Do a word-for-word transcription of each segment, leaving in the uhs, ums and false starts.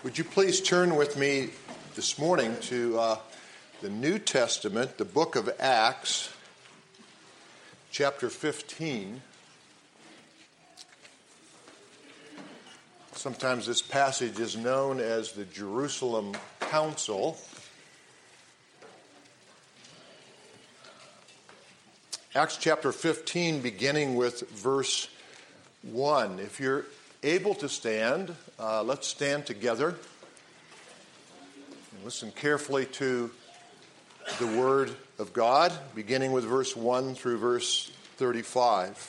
Would you please turn with me this morning to uh, the New Testament, the book of Acts, chapter fifteen. Sometimes this passage is known as the Jerusalem Council. Acts chapter fifteen, beginning with verse one. If you're able to stand, uh, let's stand together and listen carefully to the Word of God, beginning with verse one through verse thirty-five.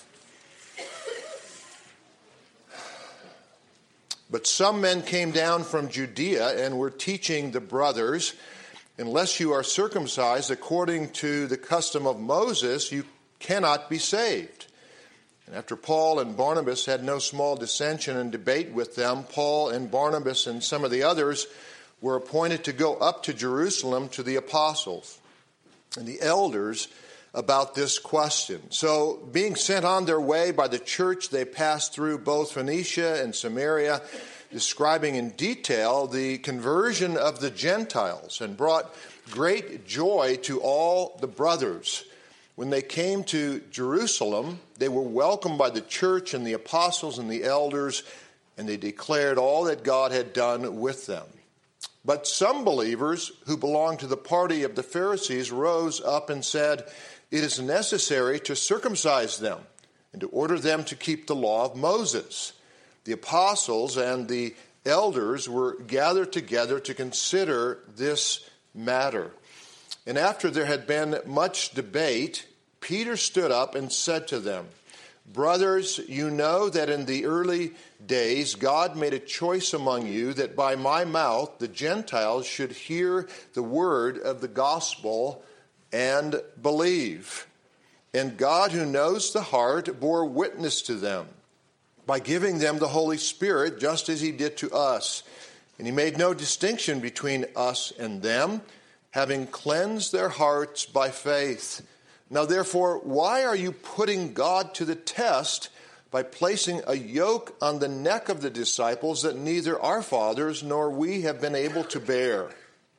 But some men came down from Judea and were teaching the brothers, unless you are circumcised according to the custom of Moses, you cannot be saved. And after Paul and Barnabas had no small dissension and debate with them, Paul and Barnabas and some of the others were appointed to go up to Jerusalem to the apostles and the elders about this question. So, being sent on their way by the church, they passed through both Phoenicia and Samaria, describing in detail the conversion of the Gentiles, and brought great joy to all the brothers. When they came to Jerusalem, they were welcomed by the church and the apostles and the elders, and they declared all that God had done with them. But some believers who belonged to the party of the Pharisees rose up and said, "It is necessary to circumcise them and to order them to keep the law of Moses." The apostles and the elders were gathered together to consider this matter. And after there had been much debate, Peter stood up and said to them, "Brothers, you know that in the early days God made a choice among you that by my mouth the Gentiles should hear the word of the gospel and believe. And God, who knows the heart, bore witness to them by giving them the Holy Spirit, just as he did to us. And he made no distinction between us and them, having cleansed their hearts by faith. Now therefore, why are you putting God to the test by placing a yoke on the neck of the disciples that neither our fathers nor we have been able to bear?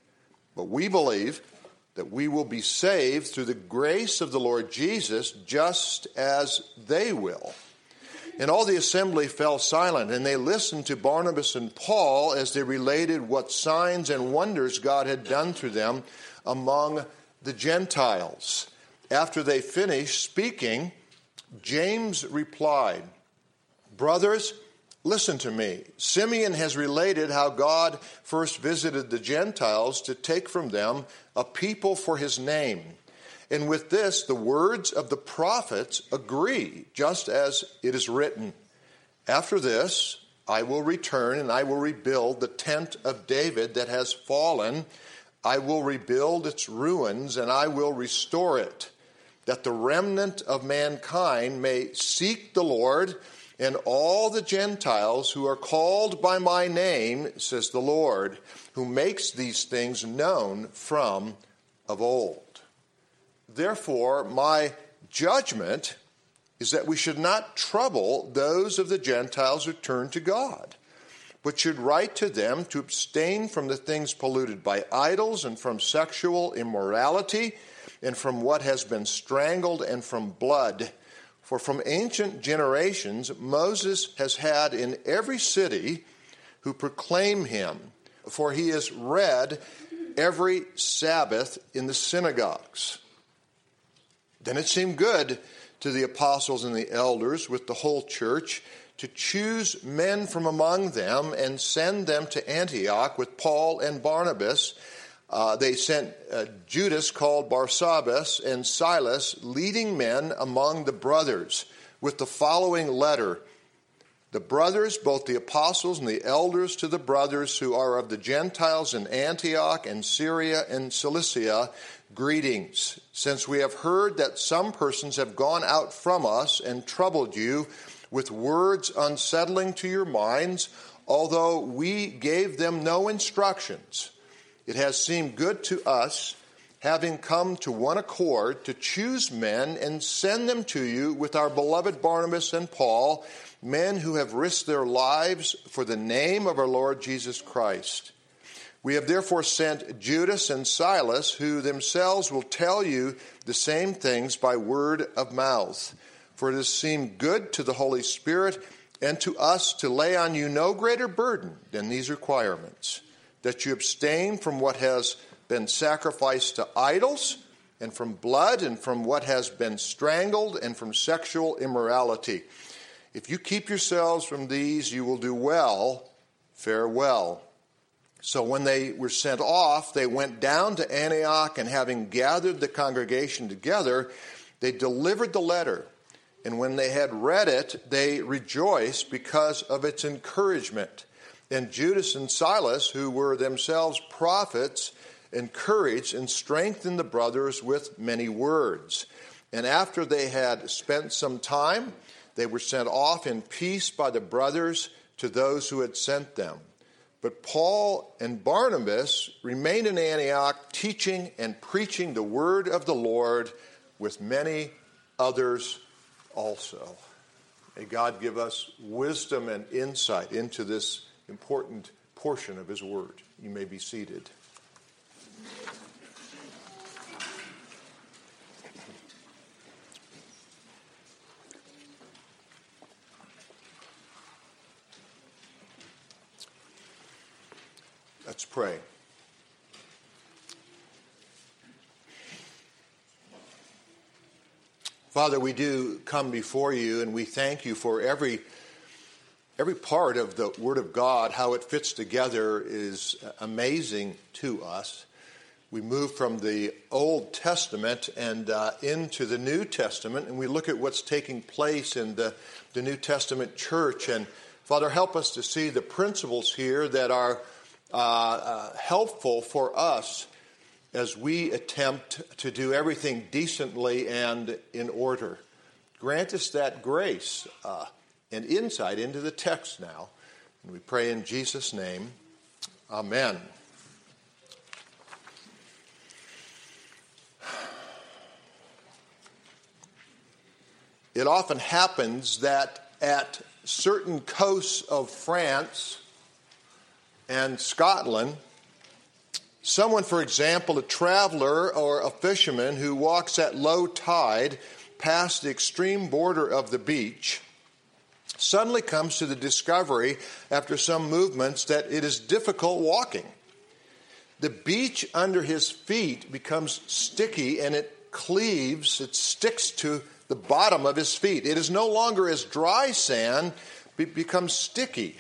But we believe that we will be saved through the grace of the Lord Jesus, just as they will." And all the assembly fell silent, and they listened to Barnabas and Paul as they related what signs and wonders God had done through them among the Gentiles. After they finished speaking, James replied, "Brothers, listen to me. Simeon has related how God first visited the Gentiles to take from them a people for his name. And with this, the words of the prophets agree, just as it is written, 'After this, I will return and I will rebuild the tent of David that has fallen. I will rebuild its ruins and I will restore it, that the remnant of mankind may seek the Lord, and all the Gentiles who are called by my name, says the Lord, who makes these things known from of old.' Therefore, my judgment is that we should not trouble those of the Gentiles who turn to God, but should write to them to abstain from the things polluted by idols and from sexual immorality and from what has been strangled and from blood. For from ancient generations Moses has had in every city who proclaim him, for he is read every Sabbath in the synagogues." Then it seemed good to the apostles and the elders with the whole church to choose men from among them and send them to Antioch with Paul and Barnabas. Uh, they sent uh, Judas, called Barsabbas, and Silas, leading men among the brothers, with the following letter: "The brothers, both the apostles and the elders, to the brothers who are of the Gentiles in Antioch and Syria and Cilicia, greetings. Since we have heard that some persons have gone out from us and troubled you with words unsettling to your minds, although we gave them no instructions, it has seemed good to us, having come to one accord, to choose men and send them to you with our beloved Barnabas and Paul, men who have risked their lives for the name of our Lord Jesus Christ. We have therefore sent Judas and Silas, who themselves will tell you the same things by word of mouth. For it has seemed good to the Holy Spirit and to us to lay on you no greater burden than these requirements, that you abstain from what has been sacrificed to idols, and from blood, and from what has been strangled, and from sexual immorality. If you keep yourselves from these, you will do well. Farewell. So when they were sent off, they went down to Antioch, and having gathered the congregation together, they delivered the letter. And when they had read it, they rejoiced because of its encouragement. And Judas and Silas, who were themselves prophets, encouraged and strengthened the brothers with many words. And after they had spent some time, they were sent off in peace by the brothers to those who had sent them. But Paul and Barnabas remained in Antioch, teaching and preaching the word of the Lord with many others also. May God give us wisdom and insight into this important portion of his word. You may be seated. Let's pray. Father, we do come before you, and we thank you for every every part of the Word of God. How it fits together is amazing to us. We move from the Old Testament and uh, into the New Testament, and we look at what's taking place in the, the New Testament church. And Father, help us to see the principles here that are uh, uh, helpful for us as we attempt to do everything decently and in order. Grant us that grace uh, and insight into the text now. And we pray in Jesus' name. Amen. It often happens that at certain coasts of France and Scotland, someone, for example, a traveler or a fisherman who walks at low tide past the extreme border of the beach, suddenly comes to the discovery, after some movements, that it is difficult walking. The beach under his feet becomes sticky, and it cleaves, it sticks to the bottom of his feet. It is no longer as dry sand, it becomes sticky.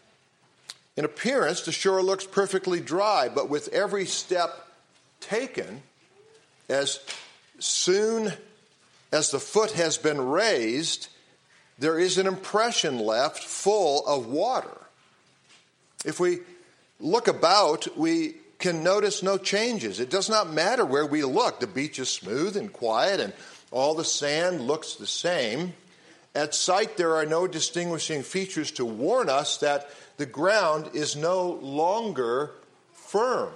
In appearance, the shore looks perfectly dry, but with every step taken, as soon as the foot has been raised, there is an impression left full of water. If we look about, we can notice no changes. It does not matter where we look. The beach is smooth and quiet, and all the sand looks the same. At sight, there are no distinguishing features to warn us that the ground is no longer firm.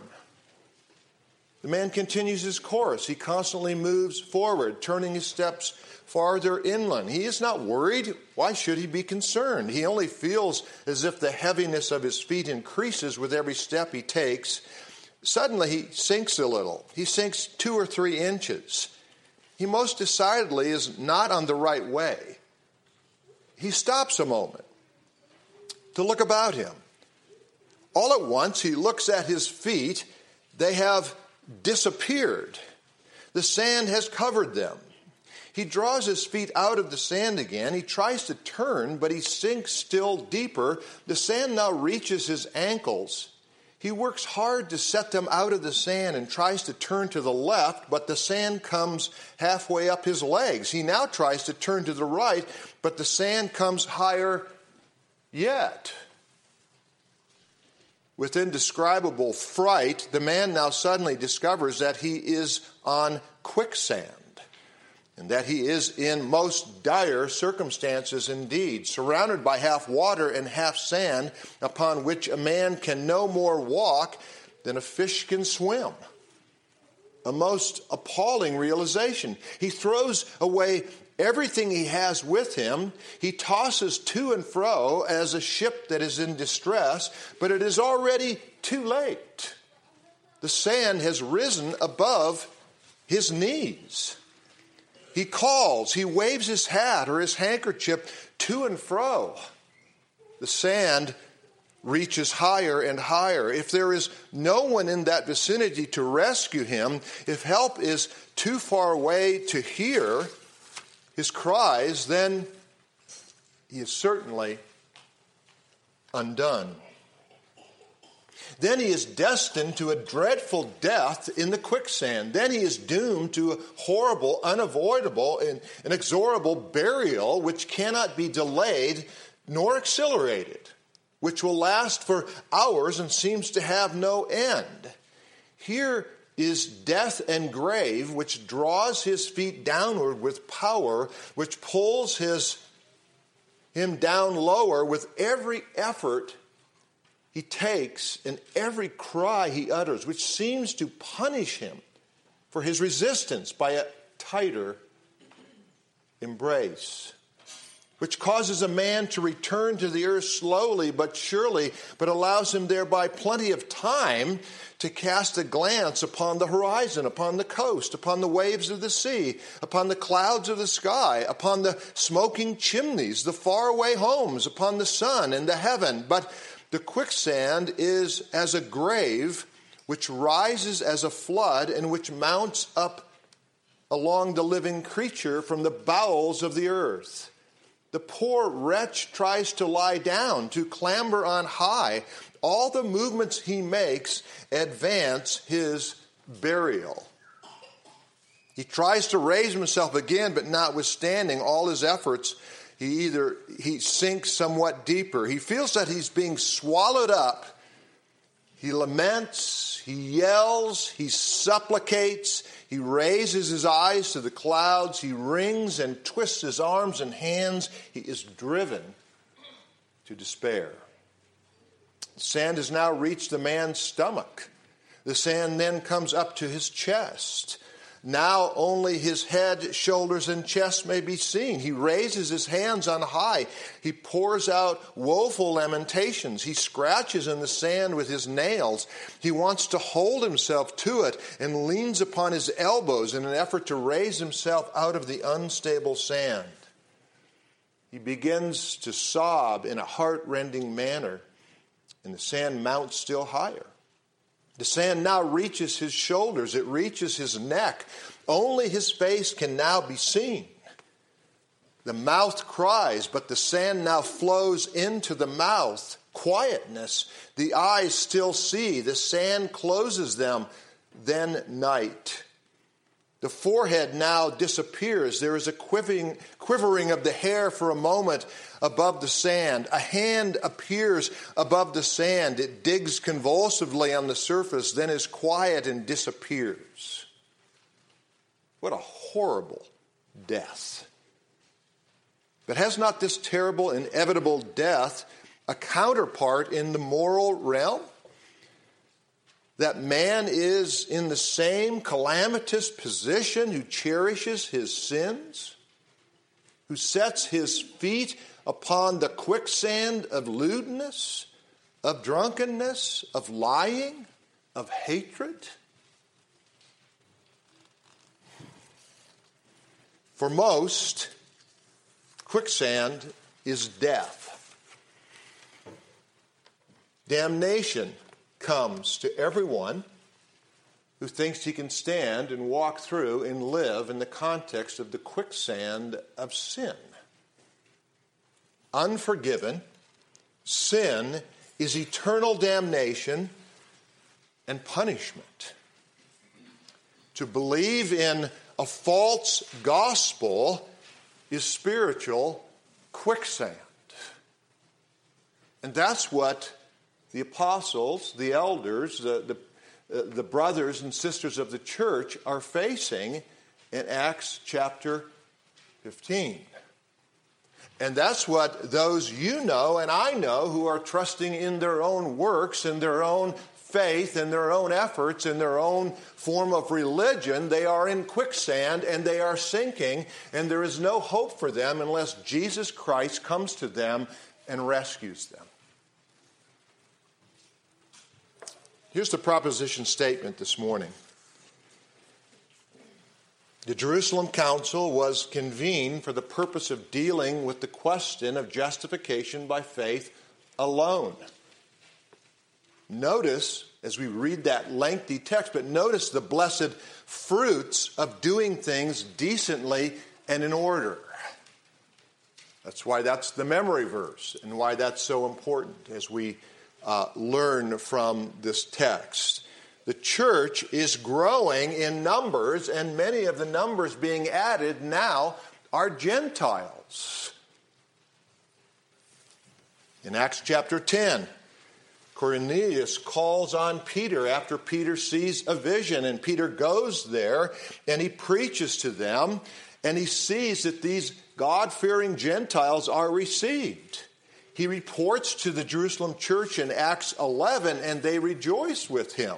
The man continues his course. He constantly moves forward, turning his steps farther inland. He is not worried. Why should he be concerned? He only feels as if the heaviness of his feet increases with every step he takes. Suddenly, he sinks a little. He sinks two or three inches. He most decidedly is not on the right way. He stops a moment to look about him. All at once, he looks at his feet. They have disappeared. The sand has covered them. He draws his feet out of the sand again. He tries to turn, but he sinks still deeper. The sand now reaches his ankles. He works hard to set them out of the sand and tries to turn to the left, but the sand comes halfway up his legs. He now tries to turn to the right, but the sand comes higher yet. With indescribable fright, the man now suddenly discovers that he is on quicksand, and that he is in most dire circumstances indeed, surrounded by half water and half sand, upon which a man can no more walk than a fish can swim. A most appalling realization. He throws away everything he has with him. He tosses to and fro as a ship that is in distress, but it is already too late. The sand has risen above his knees. He calls, he waves his hat or his handkerchief to and fro. The sand reaches higher and higher. If there is no one in that vicinity to rescue him, if help is too far away to hear his cries, then he is certainly undone. Then he is destined to a dreadful death in the quicksand. Then he is doomed to a horrible, unavoidable, and inexorable burial which cannot be delayed nor accelerated, which will last for hours and seems to have no end. Here is death and grave, which draws his feet downward with power, which pulls his him down lower with every effort he takes and every cry he utters, which seems to punish him for his resistance by a tighter embrace, which causes a man to return to the earth slowly but surely, but allows him thereby plenty of time to cast a glance upon the horizon, upon the coast, upon the waves of the sea, upon the clouds of the sky, upon the smoking chimneys, the faraway homes, upon the sun and the heaven. But the quicksand is as a grave which rises as a flood and which mounts up along the living creature from the bowels of the earth. The poor wretch tries to lie down, to clamber on high. All the movements he makes advance his burial. He tries to raise himself again, but notwithstanding all his efforts, he either he sinks somewhat deeper. He feels that he's being swallowed up. He laments, he yells, he supplicates, he raises his eyes to the clouds, he wrings and twists his arms and hands. He is driven to despair. The sand has now reached the man's stomach. The sand then comes up to his chest. Now only his head, shoulders, and chest may be seen. He raises his hands on high. He pours out woeful lamentations. He scratches in the sand with his nails. He wants to hold himself to it and leans upon his elbows in an effort to raise himself out of the unstable sand. He begins to sob in a heart-rending manner, and the sand mounts still higher. The sand now reaches his shoulders. It reaches his neck. Only his face can now be seen. The mouth cries, but the sand now flows into the mouth. Quietness. The eyes still see. The sand closes them. Then night. The forehead now disappears. There is a quivering, quivering of the hair for a moment above the sand. A hand appears above the sand. It digs convulsively on the surface, then is quiet and disappears. What a horrible death. But has not this terrible, inevitable death a counterpart in the moral realm? That man is in the same calamitous position, who cherishes his sins, who sets his feet upon the quicksand of lewdness, of drunkenness, of lying, of hatred. For most, quicksand is death. Damnation comes to everyone who thinks he can stand and walk through and live in the context of the quicksand of sin. Unforgiven, sin is eternal damnation and punishment. To believe in a false gospel is spiritual quicksand. And that's what the apostles, the elders, the, the, uh, the brothers and sisters of the church are facing in Acts chapter fifteen. And that's what those you know and I know who are trusting in their own works and their own faith and their own efforts and their own form of religion, they are in quicksand and they are sinking, and there is no hope for them unless Jesus Christ comes to them and rescues them. Here's the proposition statement this morning. The Jerusalem Council was convened for the purpose of dealing with the question of justification by faith alone. Notice, as we read that lengthy text, but notice the blessed fruits of doing things decently and in order. That's why that's the memory verse and why that's so important as we uh, learn from this text. The church is growing in numbers, and many of the numbers being added now are Gentiles. In Acts chapter ten, Cornelius calls on Peter after Peter sees a vision, and Peter goes there and he preaches to them, and he sees that these God-fearing Gentiles are received. He reports to the Jerusalem church in Acts eleven, and they rejoice with him.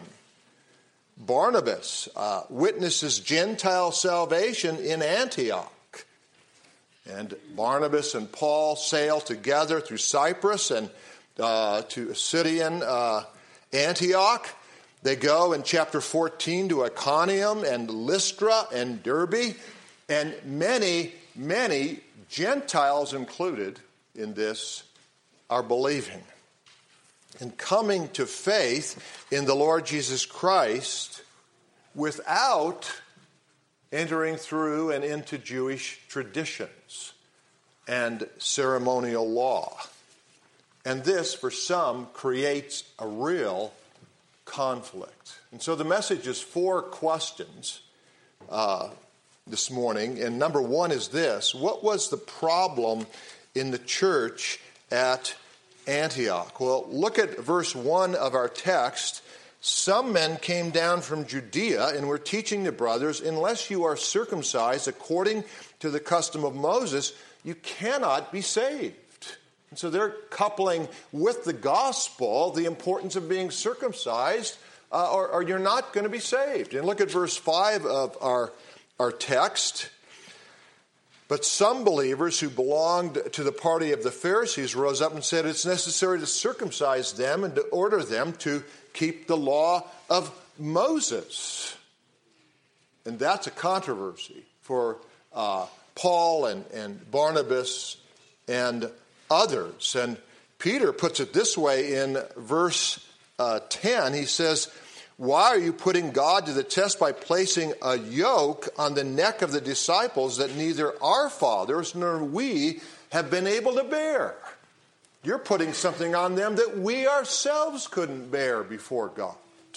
Barnabas uh, witnesses Gentile salvation in Antioch. And Barnabas and Paul sail together through Cyprus and uh, to Syrian uh, Antioch. They go in chapter fourteen to Iconium and Lystra and Derbe. And many, many Gentiles included in this are believing and coming to faith in the Lord Jesus Christ without entering through and into Jewish traditions and ceremonial law. And this, for some, creates a real conflict. And so the message is four questions uh, this morning. And number one is this: what was the problem in the church at Antioch? Well, look at verse one of our text. Some men came down from Judea and were teaching the brothers, unless you are circumcised according to the custom of Moses, you cannot be saved. And so they're coupling with the gospel the importance of being circumcised, uh, or, or you're not going to be saved. And look at verse five of our, our text. But some believers who belonged to the party of the Pharisees rose up and said, it's necessary to circumcise them and to order them to keep the law of Moses. And that's a controversy for uh, Paul and, and Barnabas and others. And Peter puts it this way in verse uh, ten. He says, why are you putting God to the test by placing a yoke on the neck of the disciples that neither our fathers nor we have been able to bear? You're putting something on them that we ourselves couldn't bear before God.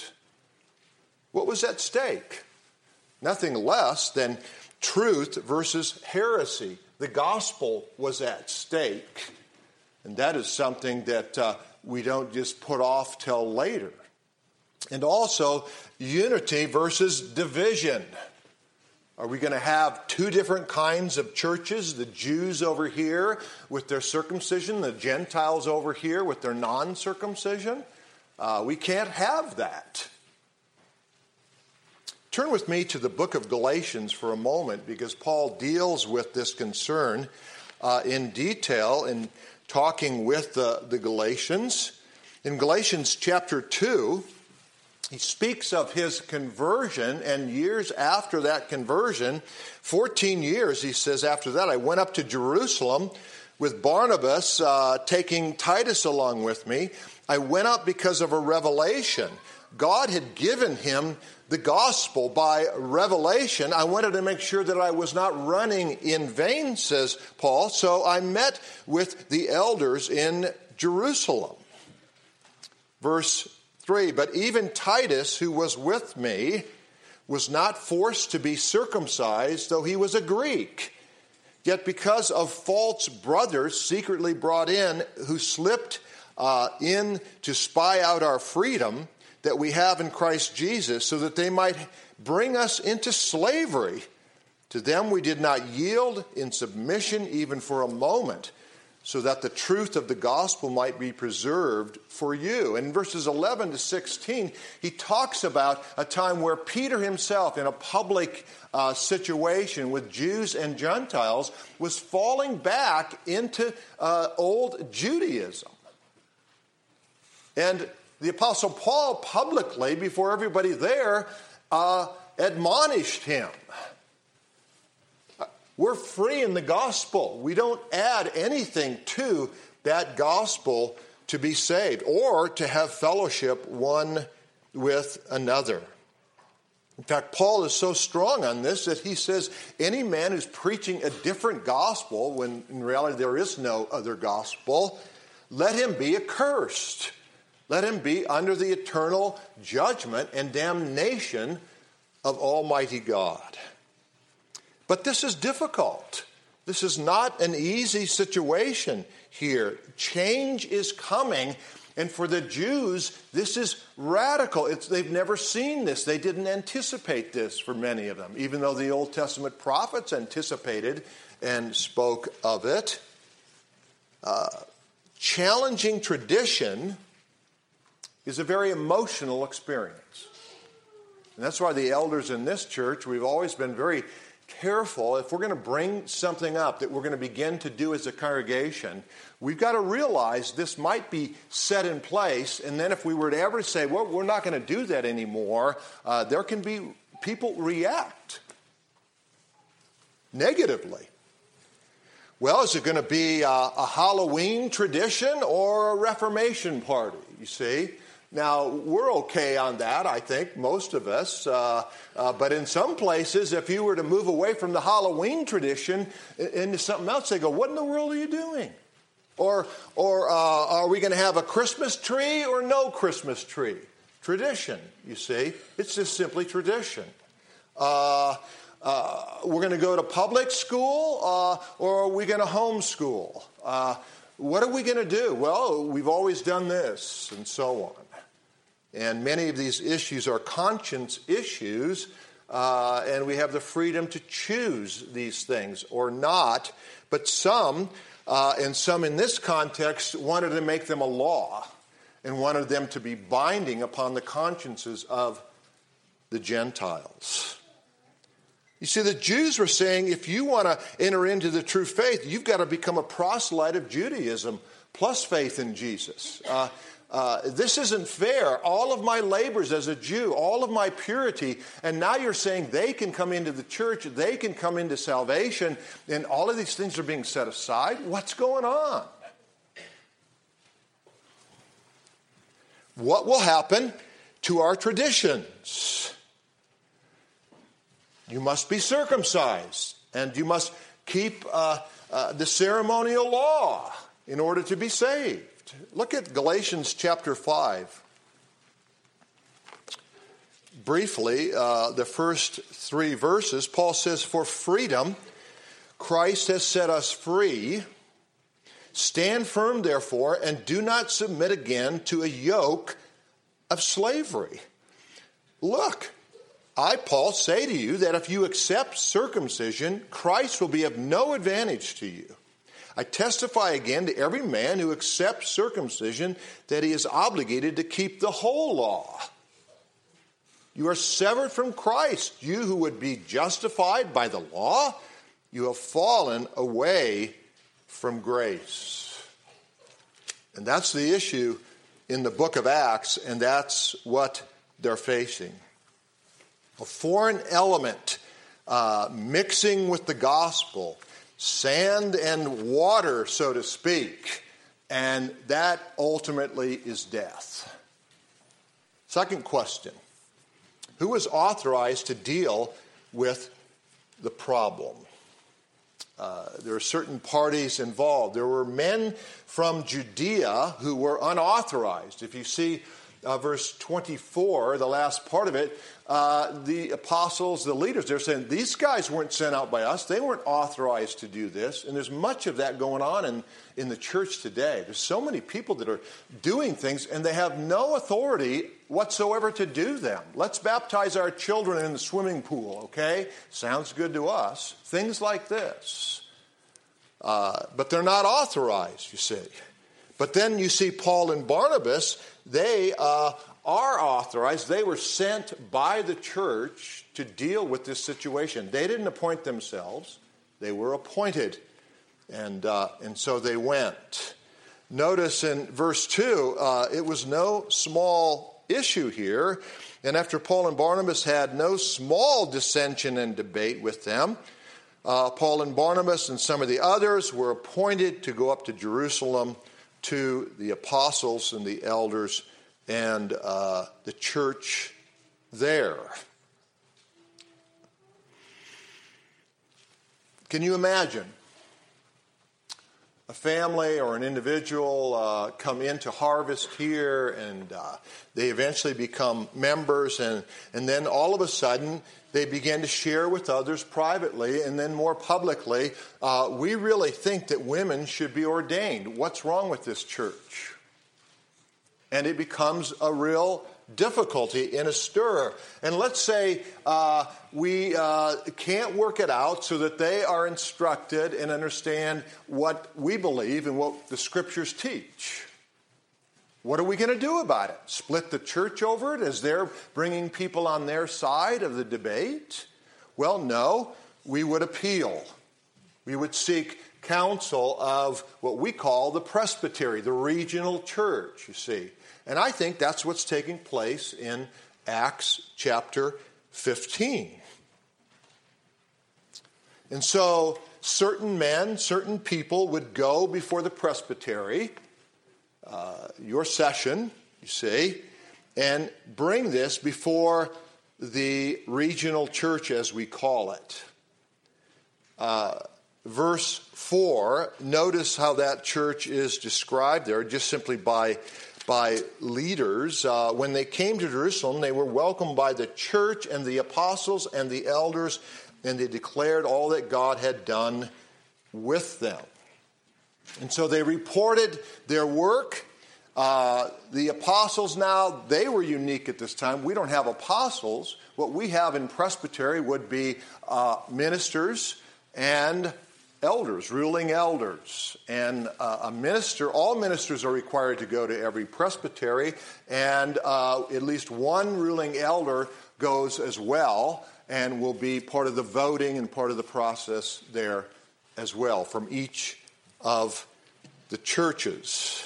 What was at stake? Nothing less than truth versus heresy. The gospel was at stake. And that is something that uh, we don't just put off till later. And also, unity versus division. Are we going to have two different kinds of churches? The Jews over here with their circumcision, the Gentiles over here with their non-circumcision? Uh, we can't have that. Turn with me to the book of Galatians for a moment, because Paul deals with this concern uh, in detail in talking with the, the Galatians. In Galatians chapter two, he speaks of his conversion, and years after that conversion, fourteen years, he says, after that, I went up to Jerusalem with Barnabas, uh, taking Titus along with me. I went up because of a revelation. God had given him the gospel by revelation. I wanted to make sure that I was not running in vain, says Paul, so I met with the elders in Jerusalem. Verse three, but even Titus, who was with me, was not forced to be circumcised, though he was a Greek. Yet because of false brothers secretly brought in, who slipped uh, in to spy out our freedom that we have in Christ Jesus, so that they might bring us into slavery, to them we did not yield in submission even for a moment, so that the truth of the gospel might be preserved for you. And in verses eleven to sixteen, he talks about a time where Peter himself, in a public uh, situation with Jews and Gentiles, was falling back into uh, old Judaism. And the Apostle Paul publicly, before everybody there, uh, admonished him. We're free in the gospel. We don't add anything to that gospel to be saved or to have fellowship one with another. In fact, Paul is so strong on this that he says any man who's preaching a different gospel, when in reality there is no other gospel, let him be accursed. Let him be under the eternal judgment and damnation of Almighty God. But this is difficult. This is not an easy situation here. Change is coming, and for the Jews, this is radical. It's, they've never seen this. They didn't anticipate this for many of them, even though the Old Testament prophets anticipated and spoke of it. Uh, challenging tradition is a very emotional experience. And that's why the elders in this church, we've always been very careful. If we're going to bring something up that we're going to begin to do as a congregation, we've got to realize this might be set in place. And then if we were to ever say, well, we're not going to do that anymore, uh, there can be people react negatively. Well, is it going to be a, a Halloween tradition or a Reformation party, you see? Now, we're okay on that, I think, most of us. Uh, uh, but in some places, if you were to move away from the Halloween tradition into something else, they go, what in the world are you doing? Or, or uh, are we going to have a Christmas tree or no Christmas tree? Tradition, you see. It's just simply tradition. Uh, uh, we're going to go to public school uh, or are we going to homeschool? Uh, what are we going to do? Well, we've always done this, and so on. And many of these issues are conscience issues, uh, and we have the freedom to choose these things or not. But some, uh, and some in this context, wanted to make them a law and wanted them to be binding upon the consciences of the Gentiles. You see, the Jews were saying, if you want to enter into the true faith, you've got to become a proselyte of Judaism plus faith in Jesus. Uh, uh, this isn't fair. All of my labors as a Jew, all of my purity, and now you're saying they can come into the church, they can come into salvation, and all of these things are being set aside? What's going on? What will happen to our traditions? You must be circumcised, and you must keep uh, uh, the ceremonial law in order to be saved. Look at Galatians chapter five. Briefly, uh, the first three verses, Paul says, for freedom, Christ has set us free. Stand firm, therefore, and do not submit again to a yoke of slavery. Look, I, Paul, say to you that if you accept circumcision, Christ will be of no advantage to you. I testify again to every man who accepts circumcision that he is obligated to keep the whole law. You are severed from Christ, you who would be justified by the law. You have fallen away from grace. And that's the issue in the book of Acts, and that's what they're facing. A foreign element uh, mixing with the gospel, sand and water, so to speak, and that ultimately is death. Second question, who is authorized to deal with the problem? Uh, there are certain parties involved. There were men from Judea who were unauthorized. If you see uh, verse twenty-four, the last part of it, uh, the apostles, the leaders, they're saying, these guys weren't sent out by us. They weren't authorized to do this. And there's much of that going on in, in the church today. There's so many people that are doing things, and they have no authority whatsoever to do them. Let's baptize our children in the swimming pool, okay? Sounds good to us. Things like this. Uh, but they're not authorized, you see. But then you see Paul and Barnabas, they uh, are authorized. They were sent by the church to deal with this situation. They didn't appoint themselves. They were appointed. And, uh, and so they went. Notice in verse two, uh, it was no small issue here. And after Paul and Barnabas had no small dissension and debate with them, uh, Paul and Barnabas and some of the others were appointed to go up to Jerusalem to the apostles and the elders and uh, the church there. Can you imagine a family or an individual uh, come into Harvest here, and uh, they eventually become members, and, and then all of a sudden they begin to share with others privately and then more publicly, uh, we really think that women should be ordained. What's wrong with this church? And it becomes a real difficulty and a stir. And let's say uh, we uh, can't work it out so that they are instructed and understand what we believe and what the Scriptures teach. What are we going to do about it? Split the church over it as they're bringing people on their side of the debate? Well, no. We would appeal. We would seek counsel of what we call the presbytery, the regional church, you see. And I think that's what's taking place in Acts chapter fifteen. And so certain men, certain people would go before the presbytery, uh, your session, you see, and bring this before the regional church, as we call it. Uh, verse four, notice how that church is described there, just simply by by leaders. Uh, when they came to Jerusalem, they were welcomed by the church and the apostles and the elders, and they declared all that God had done with them. And so they reported their work. Uh, the apostles now, they were unique at this time. We don't have apostles. What we have in presbytery would be uh, ministers and elders, ruling elders. And uh, a minister, all ministers are required to go to every presbytery, and uh, at least one ruling elder goes as well and will be part of the voting and part of the process there as well from each of the churches.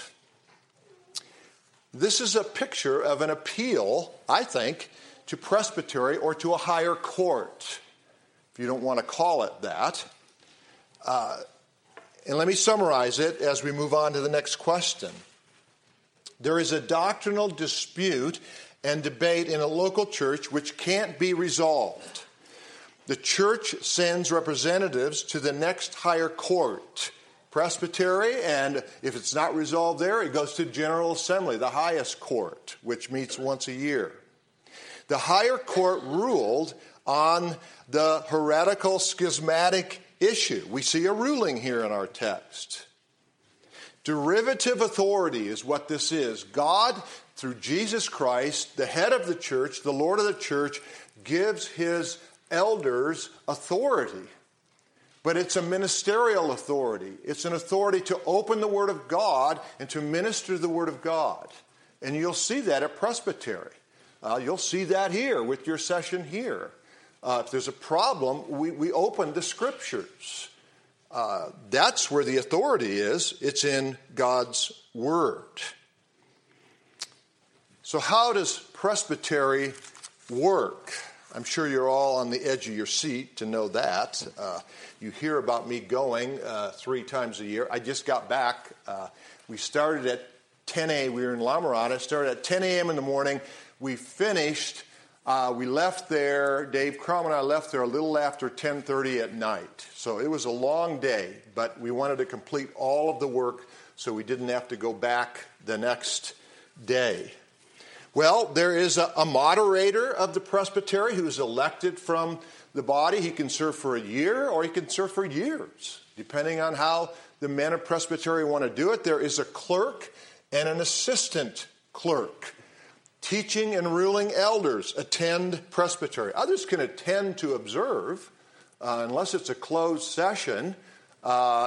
This is a picture of an appeal, I think, to presbytery or to a higher court, if you don't want to call it that. Uh, and let me summarize it as we move on to the next question. There is a doctrinal dispute and debate in a local church which can't be resolved. The church sends representatives to the next higher court, presbytery, and if it's not resolved there, it goes to General Assembly, the highest court, which meets once a year. The higher court ruled on the heretical schismatic issue. We see a ruling here in our text. Derivative authority is what this is. God, through Jesus Christ, the head of the church, the Lord of the church, gives his elders authority. But it's a ministerial authority. It's an authority to open the Word of God and to minister the Word of God. And you'll see that at presbytery. Uh, you'll see that here with your session here. Uh, if there's a problem, we, we open the Scriptures. Uh, that's where the authority is. It's in God's Word. So how does presbytery work? I'm sure you're all on the edge of your seat to know that. Uh, you hear about me going uh, three times a year. I just got back. Uh, we started at ten a.m. We were in La Mirada. Started at ten a.m. in the morning. We finished... Uh, we left there, Dave Crum and I left there a little after ten thirty at night. So it was a long day, but we wanted to complete all of the work so we didn't have to go back the next day. Well, there is a, a moderator of the presbytery who is elected from the body. He can serve for a year or he can serve for years, depending on how the men of presbytery want to do it. There is a clerk and an assistant clerk. Teaching and ruling elders attend presbytery. Others can attend to observe, uh, unless it's a closed session. Uh,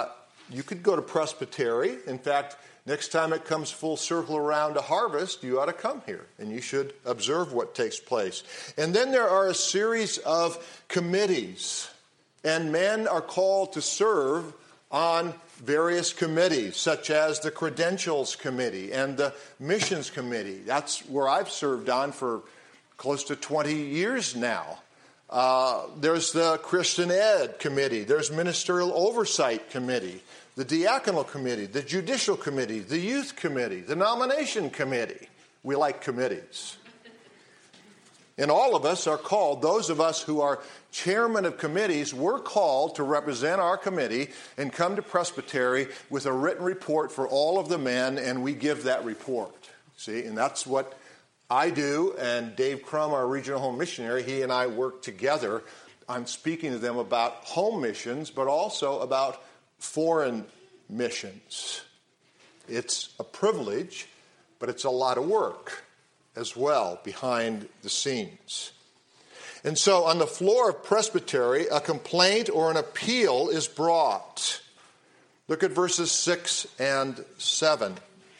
you could go to Presbytery. In fact, next time it comes full circle around to harvest, you ought to come here, and you should observe what takes place. And then there are a series of committees, and men are called to serve on various committees, such as the Credentials Committee and the Missions Committee. That's where I've served on for close to twenty years now. Uh, there's the Christian Ed Committee. There's Ministerial Oversight Committee, the Diaconal Committee, the Judicial Committee, the Youth Committee, the Nomination Committee. We like committees. And all of us are called, those of us who are chairmen of committees, we're called to represent our committee and come to Presbytery with a written report for all of the men, and we give that report. See, and that's what I do, and Dave Crum, our regional home missionary, he and I work together on speaking to them about home missions, but also about foreign missions. It's a privilege, but it's a lot of work as well behind the scenes. And so on the floor of Presbytery, a complaint or an appeal is brought. Look at verses six and seven.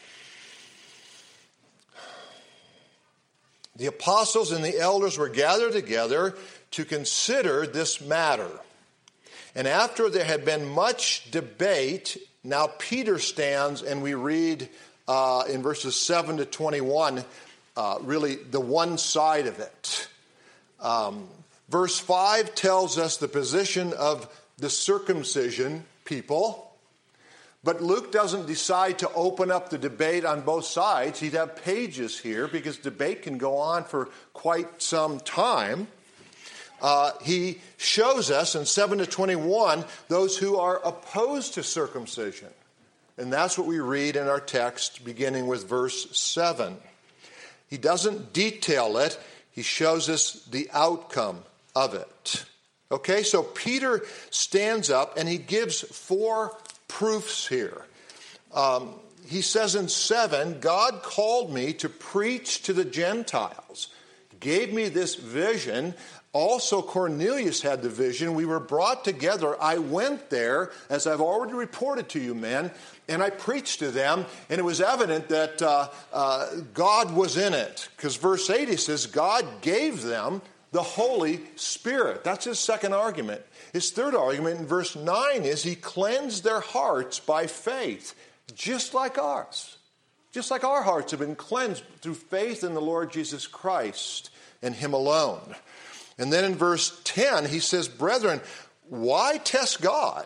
The apostles and the elders were gathered together to consider this matter. And after there had been much debate, now Peter stands, and we read uh, in verses seven to twenty-one, uh, really the one side of it. Um, verse five tells us the position of the circumcision people. But Luke doesn't decide to open up the debate on both sides. He'd have pages here because debate can go on for quite some time. Uh, he shows us in seven to twenty-one those who are opposed to circumcision. And that's what we read in our text beginning with verse seven. He doesn't detail it. He shows us the outcome of it. Okay, so Peter stands up and he gives four proofs here. Um, he says in seven, God called me to preach to the Gentiles, gave me this vision. Also, Cornelius had the vision. We were brought together. I went there, as I've already reported to you, men, and I preached to them, and it was evident that uh, uh, God was in it. Because verse eight, he says, God gave them the Holy Spirit. That's his second argument. His third argument in verse nine is he cleansed their hearts by faith, just like ours. Just like our hearts have been cleansed through faith in the Lord Jesus Christ and him alone. And then in verse ten, he says, brethren, why test God?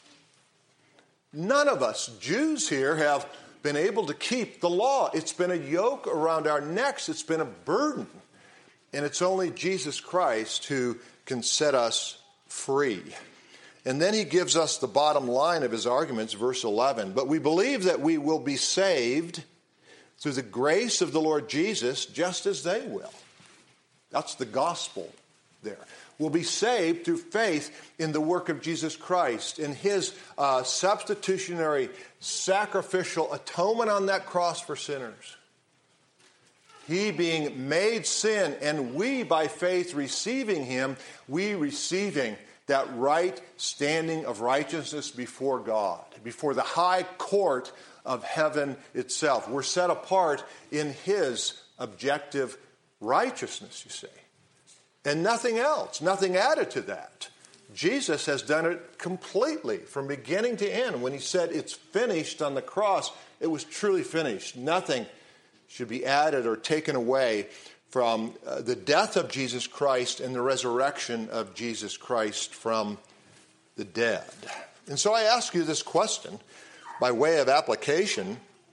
None of us Jews here have been able to keep the law. It's been a yoke around our necks. It's been a burden. And it's only Jesus Christ who can set us free. And then he gives us the bottom line of his arguments, verse eleven. But we believe that we will be saved through the grace of the Lord Jesus, just as they will. That's the gospel there. We'll be saved through faith in the work of Jesus Christ, in his uh, substitutionary, sacrificial atonement on that cross for sinners. He being made sin, and we by faith receiving him, we receiving that right standing of righteousness before God, before the high court of heaven itself. We're set apart in his objective righteousness, you see. And nothing else, nothing added to that. Jesus has done it completely from beginning to end. When he said it's finished on the cross, it was truly finished. Nothing should be added or taken away from uh, the death of Jesus Christ and the resurrection of Jesus Christ from the dead. And so I ask you this question by way of application.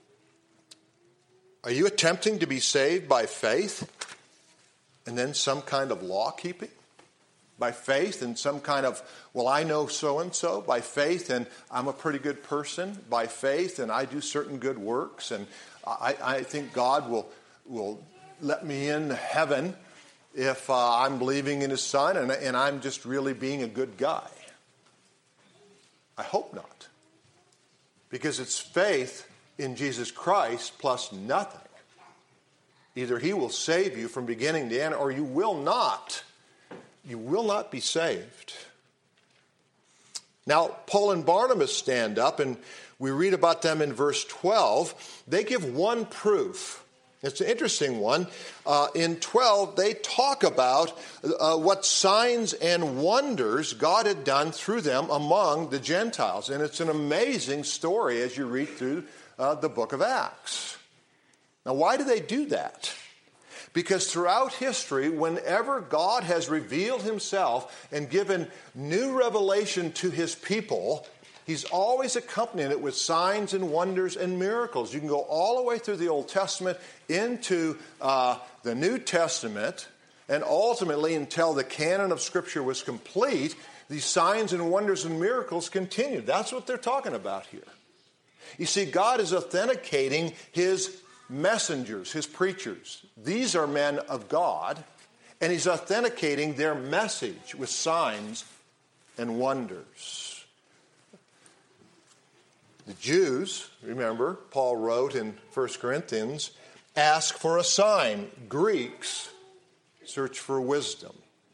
Are you attempting to be saved by faith and then some kind of law keeping? By faith and some kind of, well, I know so-and-so. By faith and I'm a pretty good person. By faith and I do certain good works. And I, I think God will, will let me in heaven if uh, I'm believing in his son and, and I'm just really being a good guy. I hope not. Because it's faith in Jesus Christ plus nothing. Either he will save you from beginning to end, or you will not. You will not be saved. Now, Paul and Barnabas stand up, and we read about them in verse twelve. They give one proof. It's an interesting one. Uh, in twelve, they talk about uh, what signs and wonders God had done through them among the Gentiles. And it's an amazing story as you read through uh, the book of Acts. Now, why do they do that? Because throughout history, whenever God has revealed himself and given new revelation to his people, he's always accompanied it with signs and wonders and miracles. You can go all the way through the Old Testament into uh, the New Testament, and ultimately until the canon of Scripture was complete, these signs and wonders and miracles continued. That's what they're talking about here. You see, God is authenticating his messengers, his preachers. These are men of God, and he's authenticating their message with signs and wonders. The Jews, remember, Paul wrote in First Corinthians, ask for a sign. Greeks search for wisdom.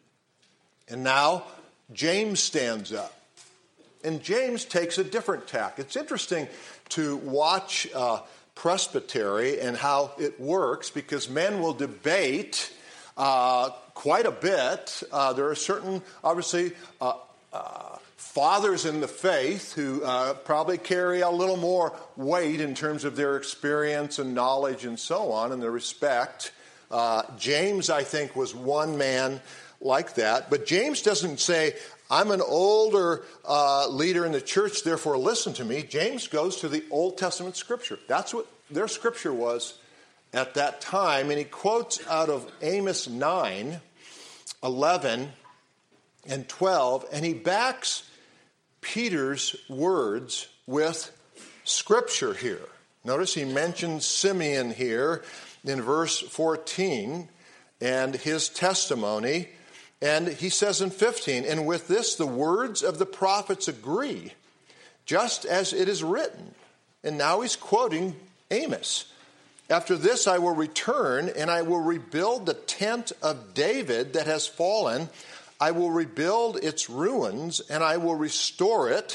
And now James stands up. And James takes a different tack. It's interesting to watch uh, presbytery and how it works, because men will debate uh, quite a bit. Uh, there are certain, obviously, uh, uh, fathers in the faith who uh, probably carry a little more weight in terms of their experience and knowledge and so on, and their respect. Uh, James, I think, was one man like that. But James doesn't say, I'm an older uh, leader in the church, therefore listen to me. James goes to the Old Testament Scripture. That's what their Scripture was at that time. And he quotes out of Amos nine, eleven, and twelve. And he backs Peter's words with Scripture here. Notice he mentions Simeon here in verse fourteen and his testimony. And he says in fifteen, and with this the words of the prophets agree, just as it is written. And now he's quoting Amos. After this I will return, and I will rebuild the tent of David that has fallen. I will rebuild its ruins, and I will restore it,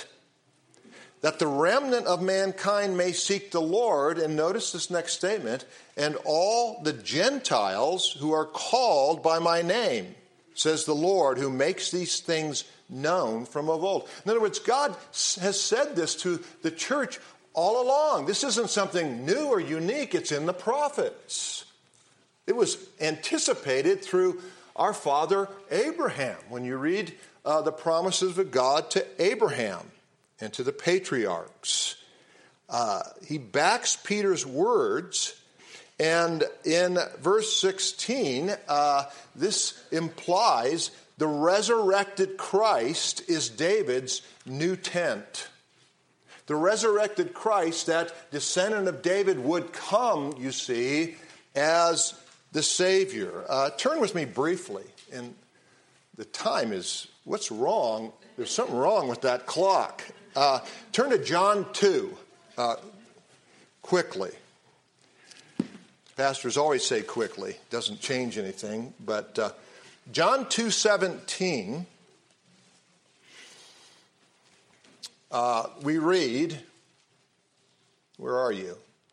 that the remnant of mankind may seek the Lord. And notice this next statement, and all the Gentiles who are called by my name, says the Lord, who makes these things known from of old. In other words, God has said this to the church all along. This isn't something new or unique. It's in the prophets. It was anticipated through our father Abraham. When you read uh, the promises of God to Abraham and to the patriarchs, uh, he backs Peter's words. And in verse sixteen, uh, this implies the resurrected Christ is David's new tent. The resurrected Christ, that descendant of David, would come, you see, as the Savior. Uh, turn with me briefly. And the time is, what's wrong? There's something wrong with that clock. Uh, turn to John two uh, quickly. Pastors always say quickly. Doesn't change anything. But uh, John two seventeen, uh, we read, where are you?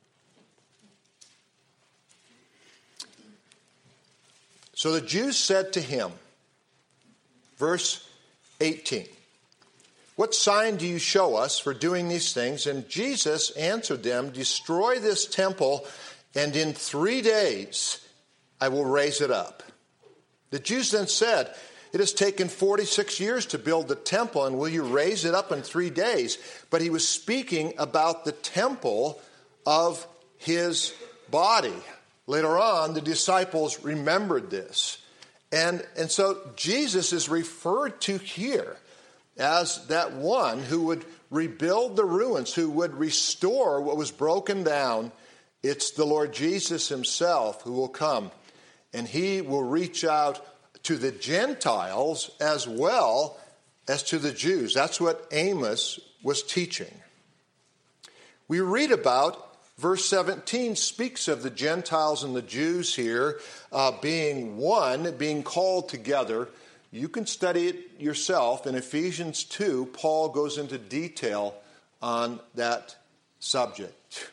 So the Jews said to him, verse eighteen, what sign do you show us for doing these things? And Jesus answered them, destroy this temple, and in three days I will raise it up. The Jews then said, it has taken forty-six years to build the temple, and will you raise it up in three days? But he was speaking about the temple of his body. Later on, the disciples remembered this. And, and so Jesus is referred to here as that one who would rebuild the ruins, who would restore what was broken down. It's the Lord Jesus himself who will come, and he will reach out to the Gentiles as well as to the Jews. That's what Amos was teaching. We read about verse seventeen speaks of the Gentiles and the Jews here uh, being one, being called together. You can study it yourself. In Ephesians two, Paul goes into detail on that subject.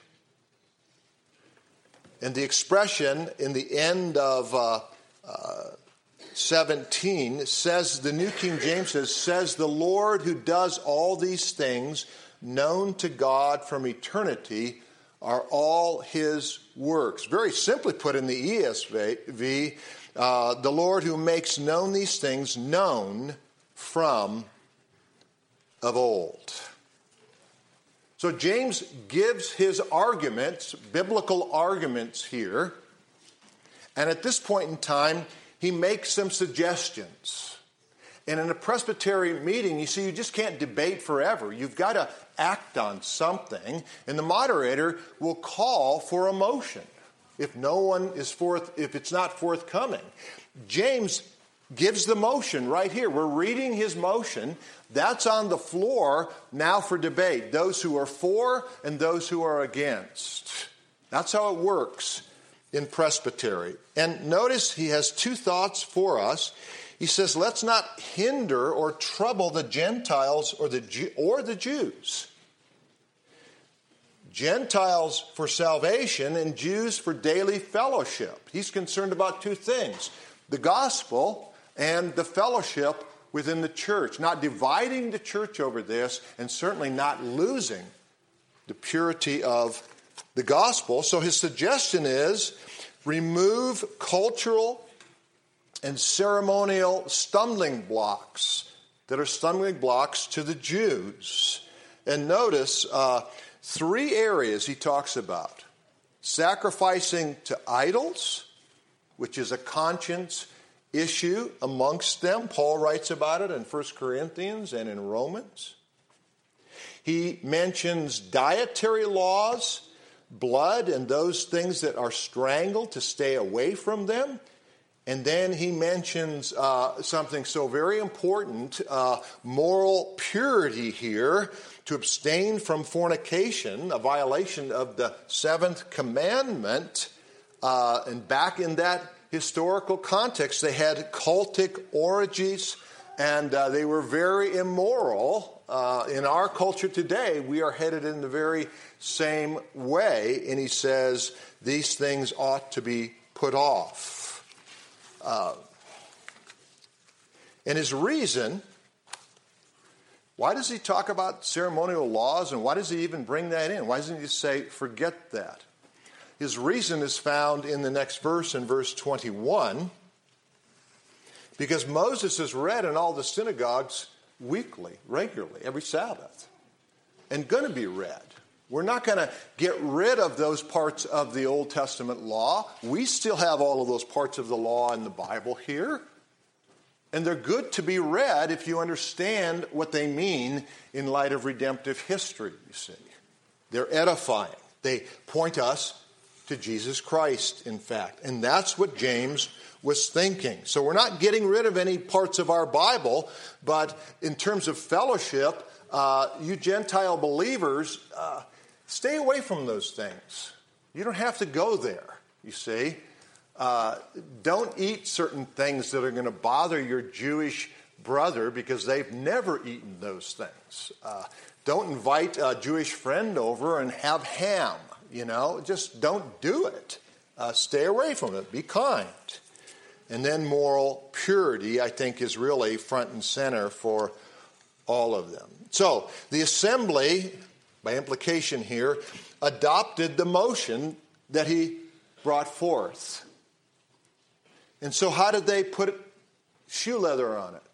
And the expression in the end of uh, uh, seventeen says, the New King James says, says the Lord who does all these things known to God from eternity are all his works. Very simply put in the E S V, uh, the Lord who makes known these things known from of old. So James gives his arguments, biblical arguments here, and at this point in time, he makes some suggestions. And in a Presbyterian meeting, you see, you just can't debate forever. You've got to act on something, and the moderator will call for a motion if no one is forth, if it's not forthcoming. James gives the motion right here. We're reading his motion. That's on the floor now for debate. Those who are for and those who are against. That's how it works in presbytery. And notice he has two thoughts for us. He says, let's not hinder or trouble the Gentiles or the Jew, or the Jews. Gentiles for salvation and Jews for daily fellowship. He's concerned about two things: the gospel and the fellowship within the church. Not dividing the church over this, and certainly not losing the purity of the gospel. So his suggestion is remove cultural and ceremonial stumbling blocks that are stumbling blocks to the Jews. And notice uh, three areas he talks about: sacrificing to idols, which is a conscience issue amongst them. Paul writes about it in First Corinthians and in Romans. He mentions dietary laws, blood, and those things that are strangled to stay away from them. And then he mentions uh, something so very important, uh, moral purity here, to abstain from fornication, a violation of the seventh commandment. Uh, and back in that historical context, they had cultic orgies, and uh, they were very immoral. Uh, in our culture today, we are headed in the very same way. And he says these things ought to be put off. Uh, and his reason, why does he talk about ceremonial laws, and why does he even bring that in? Why doesn't he say, forget that? His reason is found in the next verse, in verse twenty-one, because Moses is read in all the synagogues weekly, regularly, every Sabbath, and going to be read. We're not going to get rid of those parts of the Old Testament law. We still have all of those parts of the law in the Bible here. And they're good to be read if you understand what they mean in light of redemptive history, you see. They're edifying. They point us to Jesus Christ, in fact. And that's what James was thinking. So we're not getting rid of any parts of our Bible, but in terms of fellowship, uh, you Gentile believers, uh, stay away from those things. You don't have to go there, you see. Uh, don't eat certain things that are going to bother your Jewish brother because they've never eaten those things. Uh, don't invite a Jewish friend over and have ham, you know. Just don't do it. Uh, stay away from it. Be kind. And then moral purity, I think, is really front and center for all of them. So the assembly, by implication here, adopted the motion that he brought forth. And so how did they put shoe leather on it?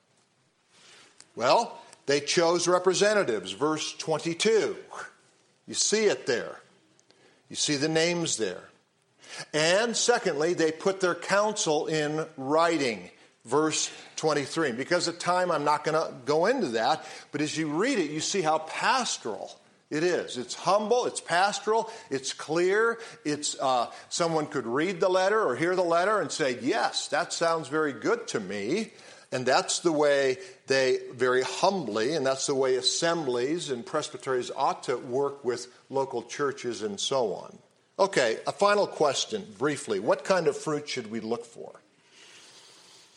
Well, they chose representatives. Verse twenty-two. You see it there. You see the names there. And secondly, they put their counsel in writing. Verse twenty-three. Because of time, I'm not going to go into that. But as you read it, you see how pastoral it is. It's humble, it's pastoral, it's clear. It's uh, someone could read the letter or hear the letter and say, yes, that sounds very good to me. And that's the way they, very humbly, and that's the way assemblies and presbyteries ought to work with local churches and so on. Okay, a final question, briefly. What kind of fruit should we look for?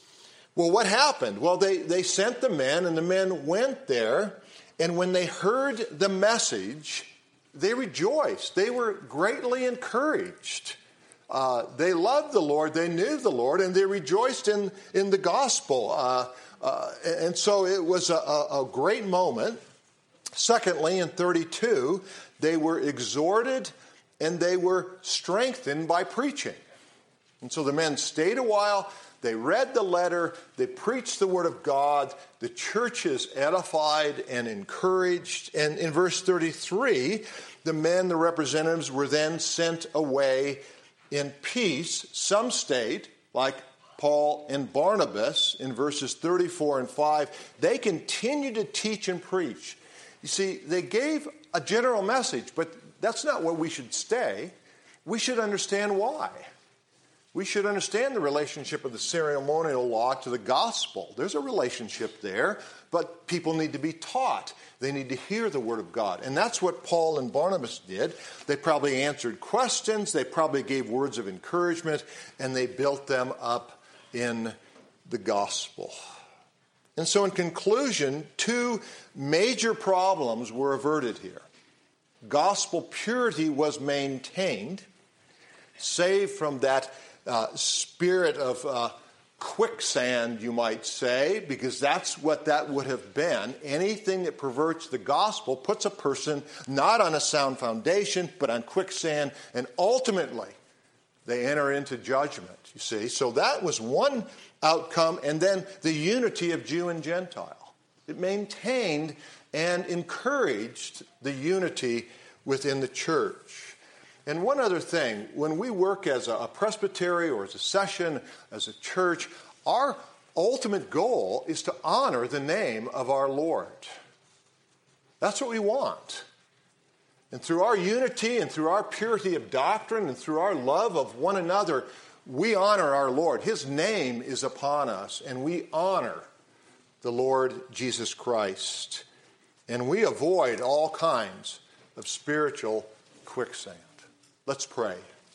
Well, what happened? Well, they, they sent the men, and the men went there, and when they heard the message, they rejoiced. They were greatly encouraged. Uh, they loved the Lord, they knew the Lord, and they rejoiced in, in the gospel. Uh, uh, and so it was a, a, a great moment. Secondly, in thirty-two, they were exhorted and they were strengthened by preaching. And so the men stayed a while, they read the letter, they preached the word of God, the church is edified and encouraged. And in verse thirty-three, the men, the representatives, were then sent away in peace. Some stayed, like Paul and Barnabas in verses thirty-four and five. They continued to teach and preach. You see, they gave a general message, but that's not where we should stay. We should understand why. We should understand the relationship of the ceremonial law to the gospel. There's a relationship there, but people need to be taught. They need to hear the word of God. And that's what Paul and Barnabas did. They probably answered questions, they probably gave words of encouragement, and they built them up in the gospel. And so in conclusion, two major problems were averted here. Gospel purity was maintained, saved from that uh, spirit of uh, quicksand, you might say, because that's what that would have been. Anything that perverts the gospel puts a person not on a sound foundation, but on quicksand, and ultimately they enter into judgment, you see. So that was one outcome, and then the unity of Jew and Gentile. It maintained and encouraged the unity within the church. And one other thing, when we work as a presbytery or as a session, as a church, our ultimate goal is to honor the name of our Lord. That's what we want. And through our unity and through our purity of doctrine and through our love of one another, we honor our Lord. His name is upon us, and we honor the Lord Jesus Christ. And we avoid all kinds of spiritual quicksand. Let's pray.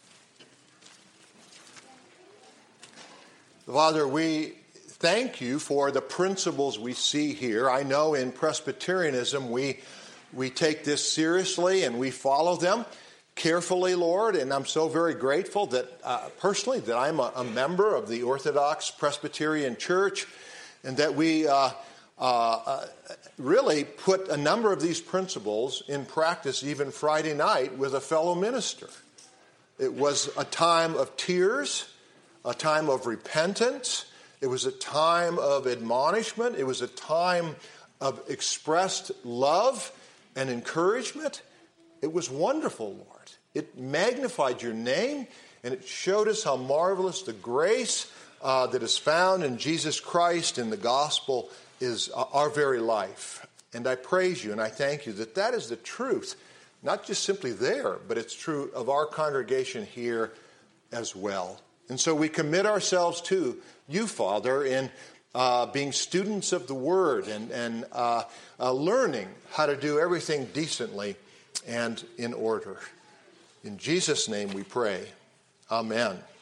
Father, we thank you for the principles we see here. I know in Presbyterianism we we take this seriously and we follow them carefully, Lord, and I'm so very grateful that uh, personally that I'm a, a member of the Orthodox Presbyterian Church, and that we uh, uh, really put a number of these principles in practice even Friday night with a fellow minister. It was a time of tears, a time of repentance. It was a time of admonishment. It was a time of expressed love and encouragement. It was wonderful, Lord. It magnified your name, and it showed us how marvelous the grace uh, that is found in Jesus Christ in the gospel is uh, our very life. And I praise you and I thank you that that is the truth, not just simply there, but it's true of our congregation here as well. And so we commit ourselves to you, Father, in uh, being students of the Word and, and uh, uh, learning how to do everything decently and in order. In Jesus' name we pray. Amen.